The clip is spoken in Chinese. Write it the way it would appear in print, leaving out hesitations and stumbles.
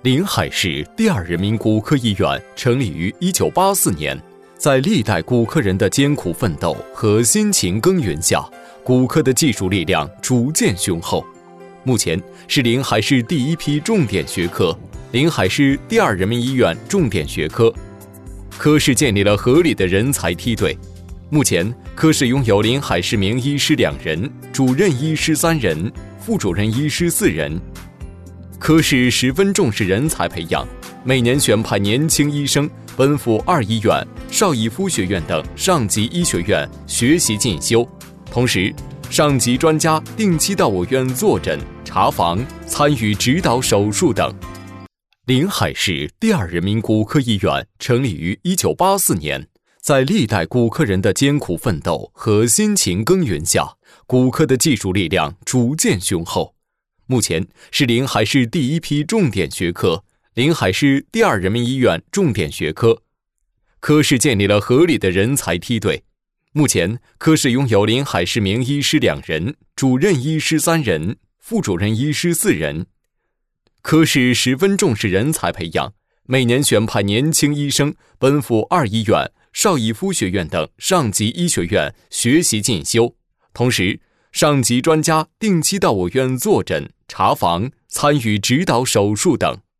临海市第二人民骨科医院成立于1984年，在历代骨科人的艰苦奋斗和辛勤耕耘下，骨科的技术力量逐渐雄厚。目前是临海市第一批重点学科，临海市第二人民医院重点学科。科室建立了合理的人才梯队。目前，科室拥有临海市名医师2人，主任医师3人，副主任医师4人。科室十分重视人才培养，每年选派年轻医生奔赴2医院、邵逸夫学院等上级医学院学习进修，同时，上级专家定期到我院坐诊、查房、参与指导手术等。临海市第二人民骨科医院成立于1984年，在历代骨科人的艰苦奋斗和辛勤耕耘下，骨科的技术力量逐渐雄厚。目前是临海市第一批重点学科，临海市第二人民医院重点学科。科室建立了合理的人才梯队。目前，科室拥有临海市名医师2人，主任医师3人，副主任医师4人。科室十分重视人才培养，每年选派年轻医生奔赴2医院、邵逸夫学院等上级医学院学习进修，同时，上级专家定期到我院坐诊、查房、参与指导手术等。